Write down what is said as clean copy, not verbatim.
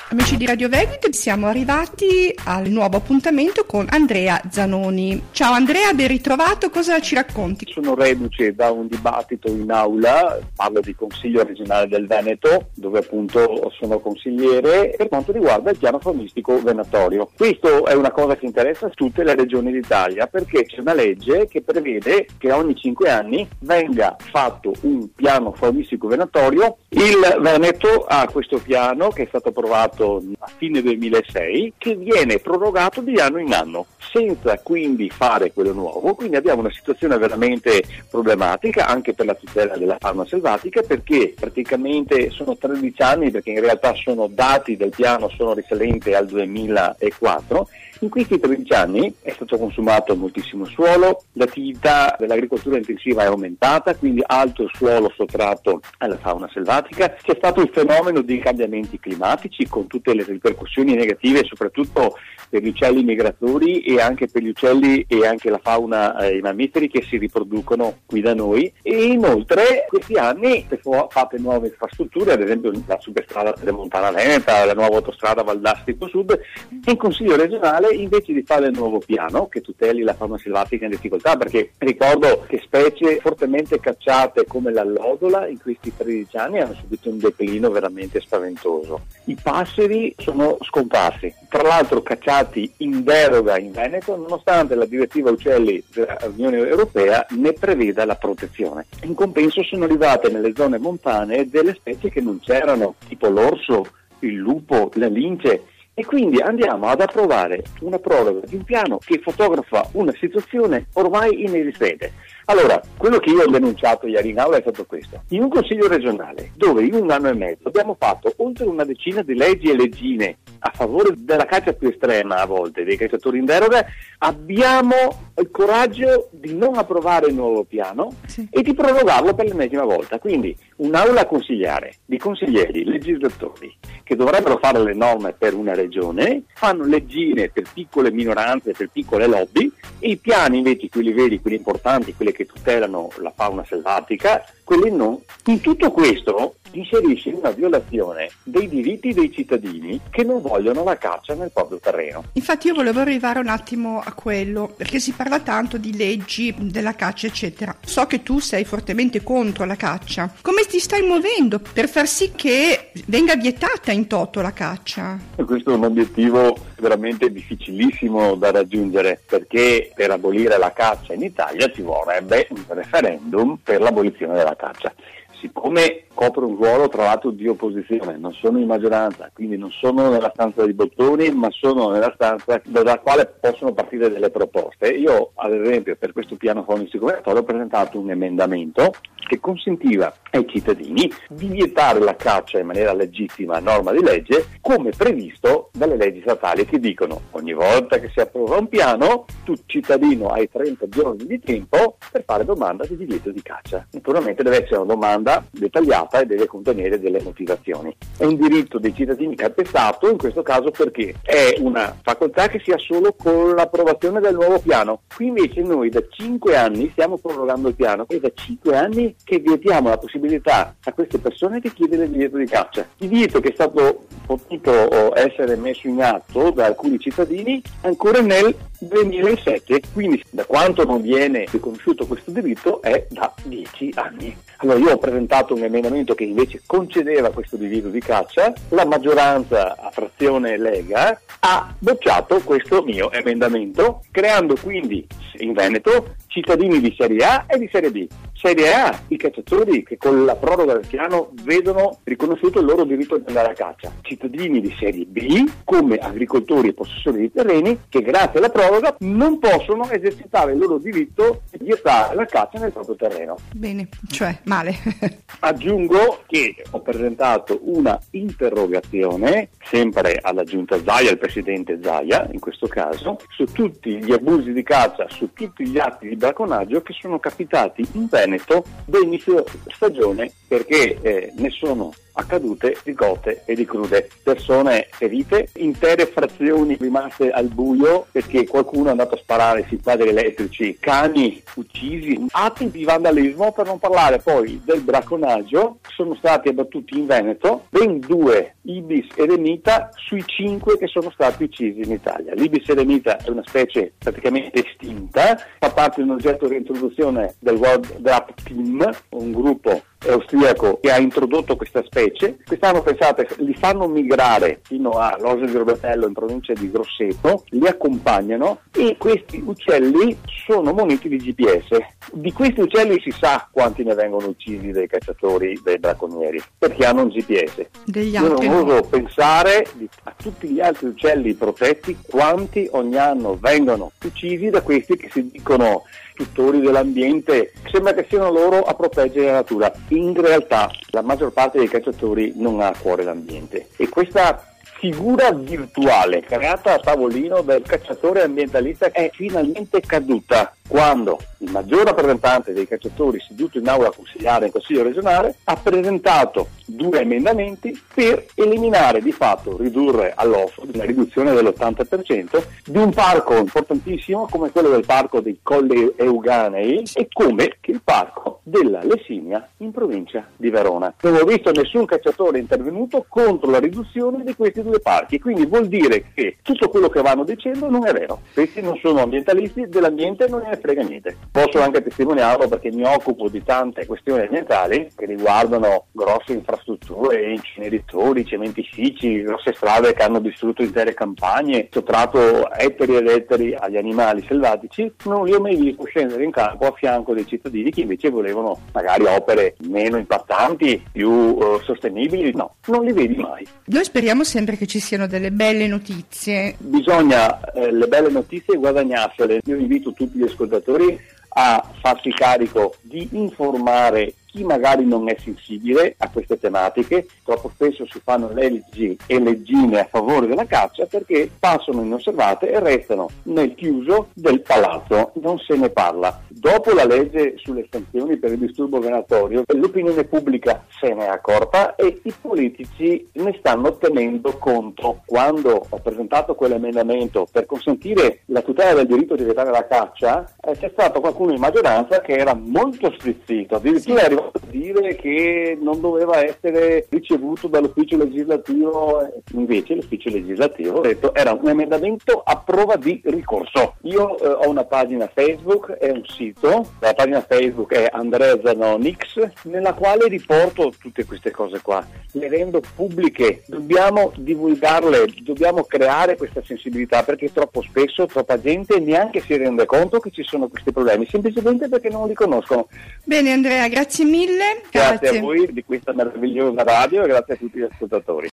Amici di Radio Vegetal, siamo arrivati al nuovo appuntamento con Andrea Zanoni. Ciao Andrea, ben ritrovato, cosa ci racconti? Sono reduce da un dibattito in aula, parlo di Consiglio regionale del Veneto, dove appunto sono consigliere, per quanto riguarda il piano faunistico venatorio. Questo è una cosa che interessa tutte le regioni d'Italia, perché c'è una legge che prevede che ogni 5 anni venga fatto un piano faunistico venatorio. Il Veneto ha questo piano che è stato approvato a fine 2006, che viene prorogato di anno in anno, senza quindi fare quello nuovo. Quindi abbiamo una situazione veramente problematica anche per la tutela della fauna selvatica, perché praticamente sono 13 anni, perché in realtà sono dati del piano, sono risalenti al 2004. In questi 13 anni è stato consumato moltissimo suolo, l'attività dell'agricoltura intensiva è aumentata, quindi alto suolo sottratto alla fauna selvatica. C'è stato il fenomeno dei cambiamenti climatici con tutte le ripercussioni negative, soprattutto per gli uccelli migratori e anche per gli uccelli e anche la fauna, i mammiferi che si riproducono qui da noi. E inoltre questi anni fate nuove infrastrutture, ad esempio la superstrada Pedemontana Veneta, la nuova autostrada Valdastico Sud, e in Consiglio regionale invece di fare il nuovo piano che tuteli la fauna selvatica in difficoltà, perché ricordo che specie fortemente cacciate come l'allodola in questi 13 anni hanno subito un declino veramente spaventoso. I passeri sono scomparsi, tra l'altro cacciati in deroga in Veneto, nonostante la direttiva uccelli dell'Unione Europea ne preveda la protezione. In compenso sono arrivate nelle zone montane delle specie che non c'erano, tipo l'orso, il lupo, la lince. E quindi andiamo ad approvare una proroga di un piano che fotografa una situazione ormai inesistente. Allora, quello che io ho denunciato ieri in aula è stato questo. In un consiglio regionale, dove in un anno e mezzo abbiamo fatto oltre una decina di leggi e leggine a favore della caccia più estrema a volte, dei cacciatori in deroga, abbiamo il coraggio di non approvare il nuovo piano e di prorogarlo per l'ennesima volta. Quindi un'aula a consigliare di consiglieri, legislatori, che dovrebbero fare le norme per una regione, fanno leggine per piccole minoranze, per piccole lobby, e i piani invece, quelli veri, quelli importanti, quelli che tutelano la fauna selvatica, quelli no. In tutto questo inserisce una violazione dei diritti dei cittadini che non vogliono la caccia nel proprio terreno. Infatti io volevo arrivare un attimo a quello, perché si parla tanto di leggi della caccia eccetera. So che tu sei fortemente contro la caccia. Come ti stai muovendo per far sì che venga vietata in toto la caccia? E questo è un obiettivo veramente difficilissimo da raggiungere, perché per abolire la caccia in Italia ci vorrebbe un referendum per l'abolizione della caccia. Siccome copro un ruolo tra l'altro di opposizione, non sono in maggioranza, quindi non sono nella stanza dei bottoni, ma sono nella stanza dalla quale possono partire delle proposte. Io ad esempio per questo piano faunistico venatorio ho presentato un emendamento che consentiva ai cittadini di vietare la caccia in maniera legittima a norma di legge, come previsto dalle leggi statali, che dicono ogni volta che si approva un piano tu cittadino hai 30 giorni di tempo per fare domanda di divieto di caccia. Naturalmente deve essere una domanda dettagliata e deve contenere delle motivazioni. È un diritto dei cittadini calpestato in questo caso, perché è una facoltà che si ha solo con l'approvazione del nuovo piano. Qui invece noi da 5 anni stiamo prorogando il piano e da 5 anni che vietiamo la possibilità a queste persone di chiedere il divieto di caccia. Il divieto che è stato potuto essere messo in atto da alcuni cittadini ancora nel 2007, quindi da quanto non viene riconosciuto questo diritto è da 10 anni. Allora io ho presentato un emendamento che invece concedeva questo divieto di caccia, la maggioranza a frazione Lega ha bocciato questo mio emendamento, creando quindi in Veneto cittadini di Serie A e di Serie B. Serie A, i cacciatori che con la proroga del piano vedono riconosciuto il loro diritto di andare a caccia. Cittadini di Serie B, come agricoltori e possessori di terreni, che grazie alla proroga non possono esercitare il loro diritto di vietare la caccia nel proprio terreno. Bene, cioè male. Aggiungo che ho presentato una interrogazione, sempre alla giunta Zaia, al presidente Zaia in questo caso, su tutti gli abusi di caccia, su tutti gli atti di bracconaggio che sono capitati in Veneto da inizio stagione, perché ne sono accadute di cotte e di crude, persone ferite, intere frazioni rimaste al buio perché qualcuno è andato a sparare sui quadri elettrici, cani uccisi, atti di vandalismo, per non parlare poi del bracconaggio. Sono stati abbattuti in Veneto ben 2 Ibis eremita sui 5 che sono stati uccisi in Italia. L'Ibis eremita è una specie praticamente estinta, fa parte di un oggetto di reintroduzione del World Drap Team, un gruppo austriaco che ha introdotto questa specie. Quest'anno, pensate, li fanno migrare fino a Rosa di Robertello in provincia di Grosseto, li accompagnano e questi uccelli sono muniti di GPS. Di questi uccelli si sa quanti ne vengono uccisi dai cacciatori, dai bracconieri, perché hanno un GPS. Io non oso pensare a tutti gli altri uccelli protetti quanti ogni anno vengono uccisi da questi che si dicono tuttori dell'ambiente. Sembra che siano loro a proteggere la natura. In realtà la maggior parte dei cacciatori non ha a cuore l'ambiente, e questa figura virtuale creata a tavolino del cacciatore ambientalista è finalmente caduta quando il maggior rappresentante dei cacciatori, seduto in aula consigliare in Consiglio regionale, ha presentato 2 emendamenti per eliminare, di fatto ridurre all'osso, una riduzione dell'80% di un parco importantissimo come quello del parco dei Colli Euganei e come che il parco della Lessinia in provincia di Verona. Non ho visto nessun cacciatore intervenuto contro la riduzione di questi 2 parchi, quindi vuol dire che tutto quello che vanno dicendo non è vero. Questi non sono ambientalisti, dell'ambiente non ne frega niente. Posso anche testimoniarlo perché mi occupo di tante questioni ambientali che riguardano grosse infrastrutture, inceneritori, cementifici, grosse strade che hanno distrutto intere campagne, sottratto ettari ed ettari agli animali selvatici. Non li ho mai visto scendere in campo a fianco dei cittadini che invece volevano magari opere meno impattanti, più sostenibili. No, non li vedi mai. Noi speriamo sempre che ci siano delle belle notizie. Bisogna le belle notizie guadagnarsele. Io invito tutti gli ascoltatori a farsi carico di informare chi magari non è sensibile a queste tematiche. Troppo spesso si fanno leggi e leggine a favore della caccia perché passano inosservate e restano nel chiuso del palazzo, non se ne parla. Dopo la legge sulle sanzioni per il disturbo venatorio, l'opinione pubblica se ne è accorta e i politici ne stanno tenendo conto. Quando ho presentato quell'emendamento per consentire la tutela del diritto di vietare la caccia, c'è stato qualcuno in maggioranza che era molto stizzito, addirittura è arrivato a dire che non doveva essere ricevuto dall'ufficio legislativo. Invece l'ufficio legislativo ha detto era un emendamento a prova di ricorso. Io ho una pagina Facebook e un sito, la pagina Facebook è Andrea Zanonix, nella quale riporto tutte queste cose qua, le rendo pubbliche, dobbiamo divulgarle, dobbiamo creare questa sensibilità perché troppo spesso troppa gente neanche si rende conto che ci sono questi problemi, semplicemente perché non li conoscono. Bene Andrea, grazie mille. Grazie a voi di questa meravigliosa radio e grazie a tutti gli ascoltatori.